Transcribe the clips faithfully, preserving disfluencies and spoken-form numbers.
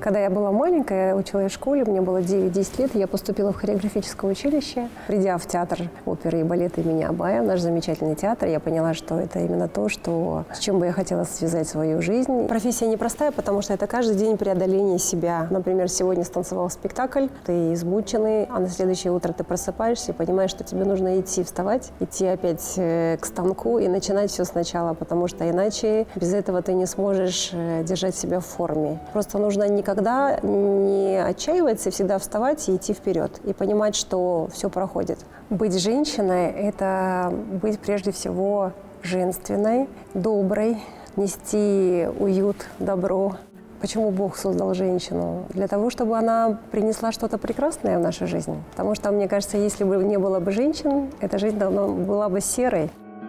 Когда я была маленькая, я училась в школе, мне было девять-десять лет, я поступила в хореографическое училище. Придя в театр оперы и балета имени Абая, наш замечательный театр, я поняла, что это именно то, что, с чем бы я хотела связать свою жизнь. Профессия непростая, потому что это каждый день преодоление себя. Например, сегодня станцевал спектакль, ты измученный, а на следующее утро ты просыпаешься и понимаешь, что тебе нужно идти, вставать, идти опять к станку и начинать все сначала, потому что иначе без этого ты не сможешь держать себя в форме. Просто нужно никогда не отчаиваться, всегда вставать и идти вперед. И понимать, что все проходит. Быть женщиной – это быть прежде всего женственной, доброй, нести уют, добро. Почему Бог создал женщину? Для того, чтобы она принесла что-то прекрасное в нашу жизнь. Потому что, мне кажется, если бы не было бы женщин, эта жизнь давно была бы серой.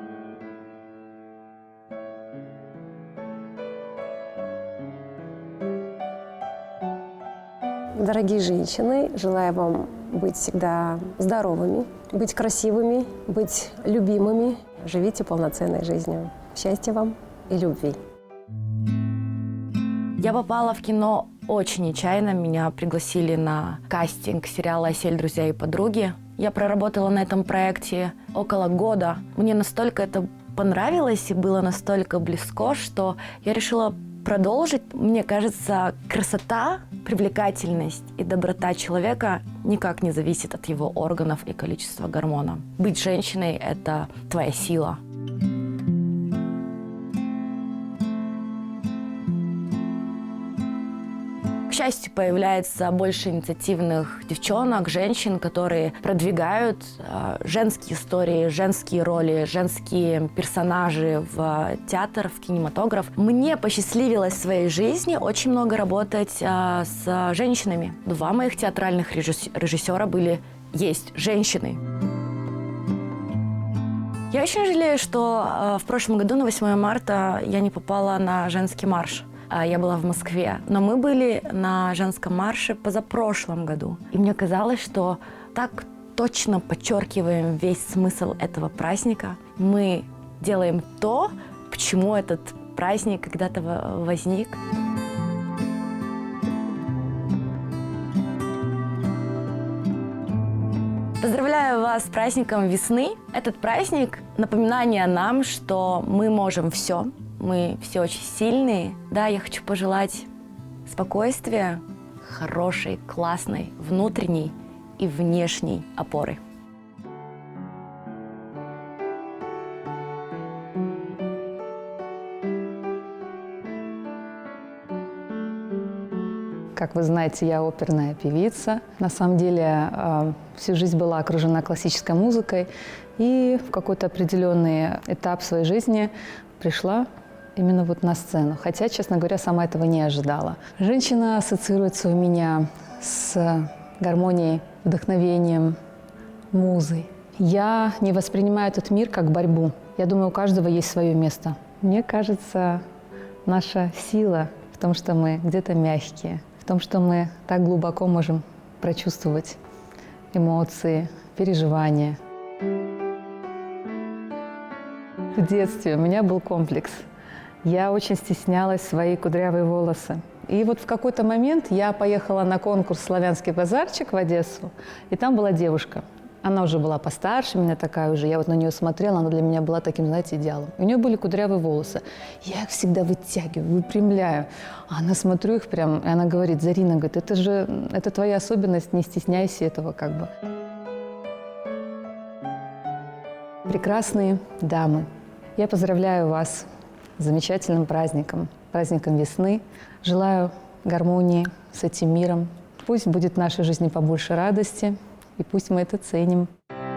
Дорогие женщины, желаю вам быть всегда здоровыми, быть красивыми, быть любимыми. Живите полноценной жизнью. Счастья вам и любви. Я попала в кино очень нечаянно. Меня пригласили на кастинг сериала «Осель, друзья и подруги». Я проработала на этом проекте около года. Мне настолько это понравилось и было настолько близко, что я решила продолжить. Мне кажется, красота, привлекательность и доброта человека никак не зависит от его органов и количества гормонов. Быть женщиной – это твоя сила. К счастью, появляется больше инициативных девчонок, женщин, которые продвигают э, женские истории, женские роли, женские персонажи в театр, в кинематограф. Мне посчастливилось в своей жизни очень много работать э, с женщинами. Два моих театральных режиссера были, есть женщины. Я очень жалею, что э, в прошлом году на восьмое марта я не попала на женский марш. Я была в Москве, но мы были на женском марше позапрошлом году. И мне казалось, что так точно подчеркиваем весь смысл этого праздника. Мы делаем то, почему этот праздник когда-то возник. Поздравляю вас с праздником весны. Этот праздник – напоминание нам, что мы можем все. Мы все очень сильные. Да, я хочу пожелать спокойствия, хорошей, классной, внутренней и внешней опоры. Как вы знаете, я оперная певица. На самом деле, всю жизнь была окружена классической музыкой. И в какой-то определенный этап своей жизни пришла именно вот на сцену. Хотя, честно говоря, сама этого не ожидала. Женщина ассоциируется у меня с гармонией, вдохновением, музой. Я не воспринимаю этот мир как борьбу. Я думаю, у каждого есть свое место. Мне кажется, наша сила в том, что мы где-то мягкие, в том, что мы так глубоко можем прочувствовать эмоции, переживания. В детстве у меня был комплекс. Я очень стеснялась свои кудрявые волосы. И вот в какой-то момент я поехала на конкурс «Славянский базарчик» в Одессу, и там была девушка. Она уже была постарше меня такая уже, я вот на нее смотрела, она для меня была таким, знаете, идеалом. У нее были кудрявые волосы. Я их всегда вытягиваю, выпрямляю. А она, смотрю их прям, и она говорит: Зарина, говорит, это же, это твоя особенность, не стесняйся этого как бы. Прекрасные дамы, я поздравляю вас с замечательным праздником, праздником весны. Желаю гармонии с этим миром. Пусть будет в нашей жизни побольше радости, и пусть мы это ценим.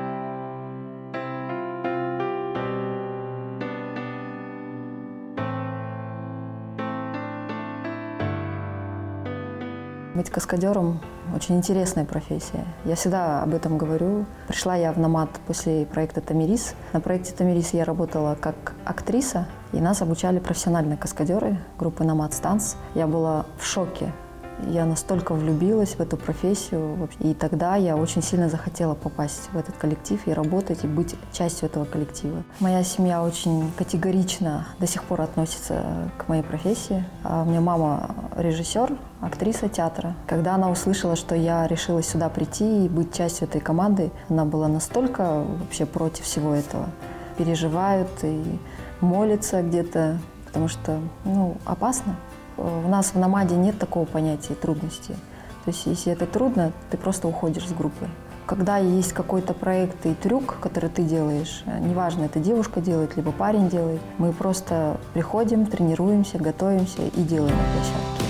Быть каскадером – очень интересная профессия. Я всегда об этом говорю. Пришла я в Номад после проекта «Тамирис». На проекте «Тамирис» я работала как актриса, и нас обучали профессиональные каскадеры группы «Номад Станс». Я была в шоке Я настолько влюбилась в эту профессию. И тогда я очень сильно захотела попасть в этот коллектив и работать, и быть частью этого коллектива. Моя семья очень категорично до сих пор относится к моей профессии. А у меня мама режиссер, актриса театра. Когда она услышала, что я решила сюда прийти и быть частью этой команды, она была настолько вообще против всего этого. Переживают и молятся где-то, потому что, ну, опасно. У нас в «Номаде» нет такого понятия трудности. То есть, если это трудно, ты просто уходишь с группы. Когда есть какой-то проект и трюк, который ты делаешь, неважно, это девушка делает, либо парень делает, мы просто приходим, тренируемся, готовимся и делаем на площадке.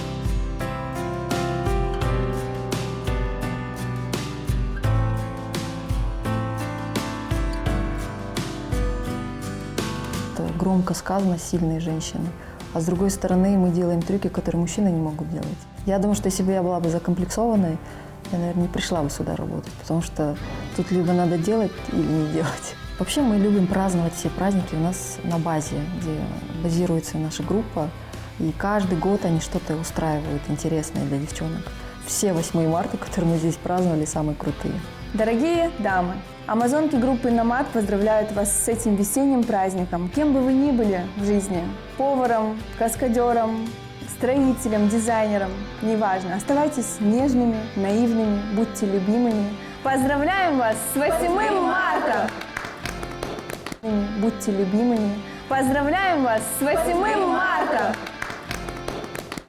Это громко сказано, сильные женщины. А с другой стороны, мы делаем трюки, которые мужчины не могут делать. Я думаю, что если бы я была бы закомплексованной, я, наверное, не пришла бы сюда работать, потому что тут либо надо делать или не делать. Вообще мы любим праздновать все праздники у нас на базе, где базируется наша группа, и каждый год они что-то устраивают интересное для девчонок. Все восьмое марта, которые мы здесь праздновали, самые крутые. Дорогие дамы, амазонки группы «Номад» поздравляют вас с этим весенним праздником. Кем бы вы ни были в жизни – поваром, каскадером, строителем, дизайнером – неважно. Оставайтесь нежными, наивными, будьте любимыми. Поздравляем вас с восьмым марта! Будьте любимыми. Поздравляем вас с восьмым марта!